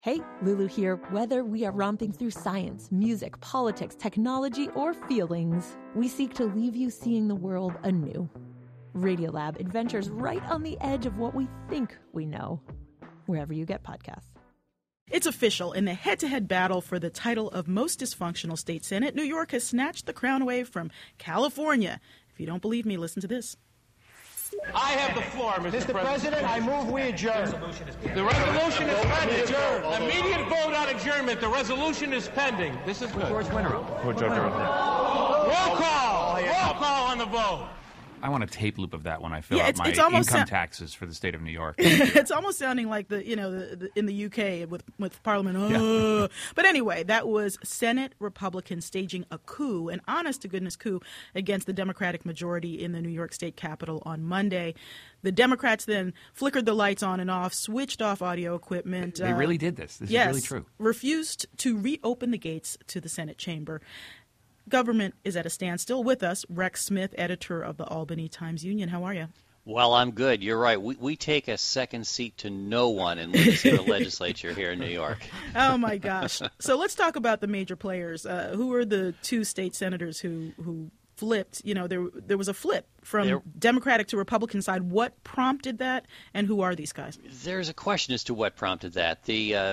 Hey, Lulu here. Whether we are romping through science, music, politics, technology, or feelings, we seek to leave you seeing the world anew. Radiolab adventures right on the edge of what we think we know, wherever you get podcasts. It's official. In the head-to-head battle for the title of most dysfunctional state senate, New York has snatched the crown away from California. If you don't believe me, listen to this. I have the floor, Mr. President, I move we adjourn. The resolution is pending. Immediate vote on adjournment. The resolution is pending. This is George Winterow. Roll call. Roll call on the vote. I want a tape loop of that when I fill out my income taxes for the state of New York. It's almost sounding like the in the UK with Parliament. Yeah. But anyway, that was Senate Republicans staging a coup, an honest-to-goodness coup against the Democratic majority in the New York State Capitol on Monday. The Democrats then flickered the lights on and off, switched off audio equipment. They really did this. This is really true. Refused to reopen the gates to the Senate chamber. Government is at a standstill. With us, Rex Smith, editor of the Albany Times-Union. How are you? Well, I'm good. You're right. We take a second seat to no one in the legislature here in New York. Oh, my gosh. So let's talk about the major players. Who are the two state senators who flipped? You know, there was a flip from Democratic to Republican side. What prompted that, and who are these guys? There's a question as to what prompted that.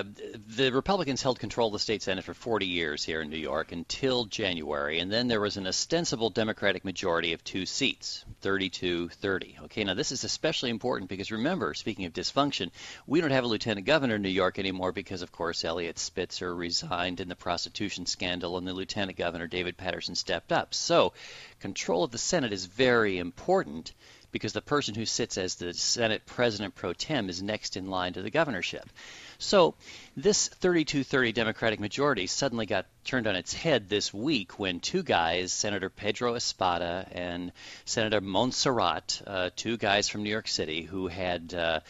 The Republicans held control of the state Senate for 40 years here in New York until January, and then there was an ostensible Democratic majority of 2 seats, 32-30. Okay, now this is especially important because remember, speaking of dysfunction, we don't have a lieutenant governor in New York anymore because, of course, Eliot Spitzer resigned in the prostitution scandal, and the lieutenant governor, David Paterson, stepped up. So control of the Senate is very important because the person who sits as the Senate President pro tem is next in line to the governorship. So this 32-30 Democratic majority suddenly got turned on its head this week when 2 guys, Senator Pedro Espada and Senator Montserrat, 2 guys from New York City who had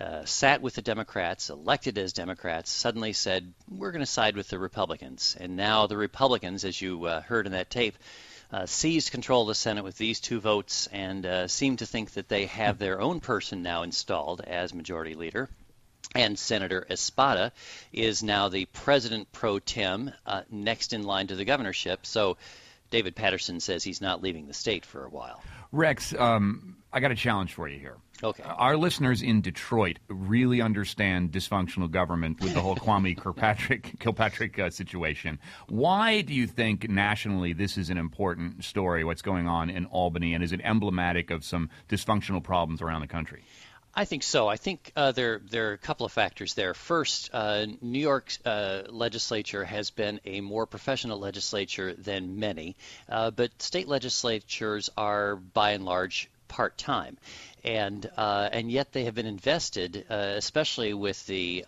sat with the Democrats, elected as Democrats, suddenly said, we're going to side with the Republicans. And now the Republicans, as you heard in that tape, seized control of the Senate with these 2 votes and seem to think that they have their own person now installed as majority leader. And Senator Espada is now the president pro tem, next in line to the governorship. So David Paterson says he's not leaving the state for a while. Rex, I got a challenge for you here. Okay. Our listeners in Detroit really understand dysfunctional government with the whole Kwame Kilpatrick situation. Why do you think nationally this is an important story, what's going on in Albany, and is it emblematic of some dysfunctional problems around the country? I think so. I think there are a couple of factors there. First, New York's legislature has been a more professional legislature than many, but state legislatures are by and large part-time. And yet they have been invested, especially with the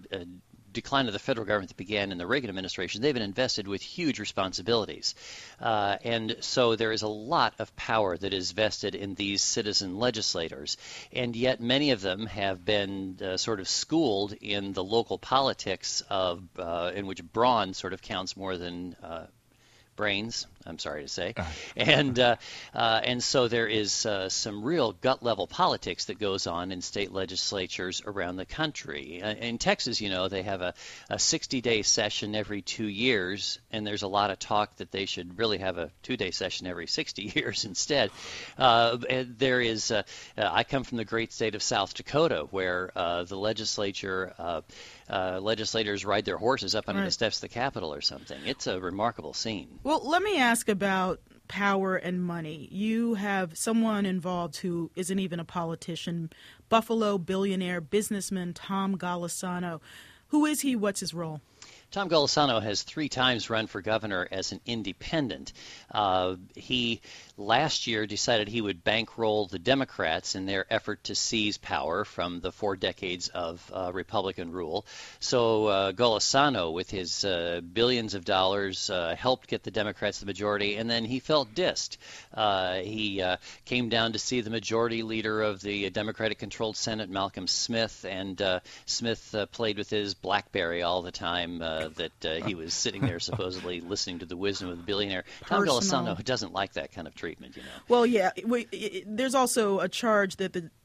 decline of the federal government that began in the Reagan administration. They've been invested with huge responsibilities. And so there is a lot of power that is vested in these citizen legislators. And yet many of them have been sort of schooled in the local politics of in which brawn sort of counts more than brains, I'm sorry to say, and so there is some real gut-level politics that goes on in state legislatures around the country. In Texas, you know, they have a 60-day session every 2 years, and there's a lot of talk that they should really have a 2-day session every 60 years instead. There is, I come from the great state of South Dakota, where the legislators ride their horses up under the steps of the Capitol or something. It's a remarkable scene. Well, let me ask about power and money. You have someone involved who isn't even a politician, Buffalo billionaire businessman Tom Golisano. Who is he? What's his role? Tom Golisano has 3 times run for governor as an independent. He last year decided he would bankroll the Democrats in their effort to seize power from the 4 decades of Republican rule. So Golisano, with his billions of dollars, helped get the Democrats the majority, and then he felt dissed. He came down to see the majority leader of the Democratic-controlled Senate, Malcolm Smith, and Smith played with his BlackBerry all the time that he was sitting there supposedly listening to the wisdom of the billionaire. Tom Golisano doesn't like that kind of treatment, you know. Well, yeah. There's also a charge that the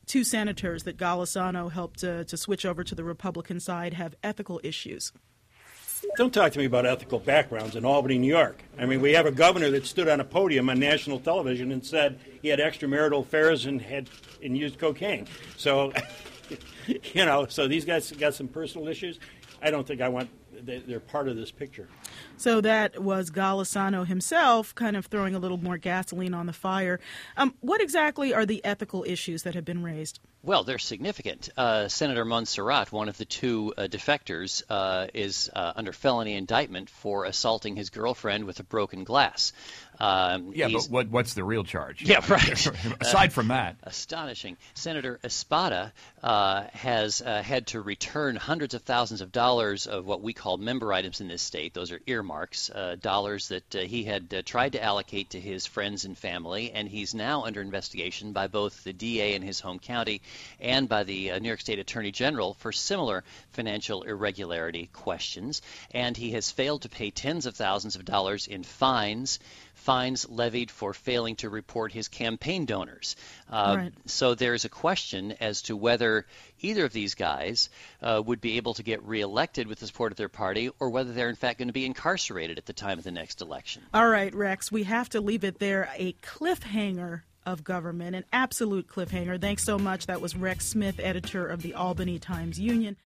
two senators that Golisano helped to switch over to the Republican side have ethical issues. Don't talk to me about ethical backgrounds in Albany, New York. I mean, we have a governor that stood on a podium on national television and said he had extramarital affairs and used cocaine. So, so these guys got some personal issues. I don't think they're part of this picture. So that was Golisano himself kind of throwing a little more gasoline on the fire. What exactly are the ethical issues that have been raised? Well, they're significant. Senator Montserrat, one of the two defectors, is under felony indictment for assaulting his girlfriend with a broken glass. But what's the real charge? Yeah, right. Aside from that. Astonishing. Senator Espada has had to return hundreds of thousands of dollars of what we call member items in this state. Those are earmarks, dollars that he had tried to allocate to his friends and family, and he's now under investigation by both the DA in his home county and by the New York State Attorney General for similar financial irregularity questions. And he has failed to pay tens of thousands of dollars in fines levied for failing to report his campaign donors. Right. So there's a question as to whether either of these guys would be able to get reelected with the support of their party, or whether they're in fact going to be incarcerated at the time of the next election. All right, Rex, we have to leave it there. A cliffhanger of government, an absolute cliffhanger. Thanks so much. That was Rex Smith, editor of the Albany Times-Union.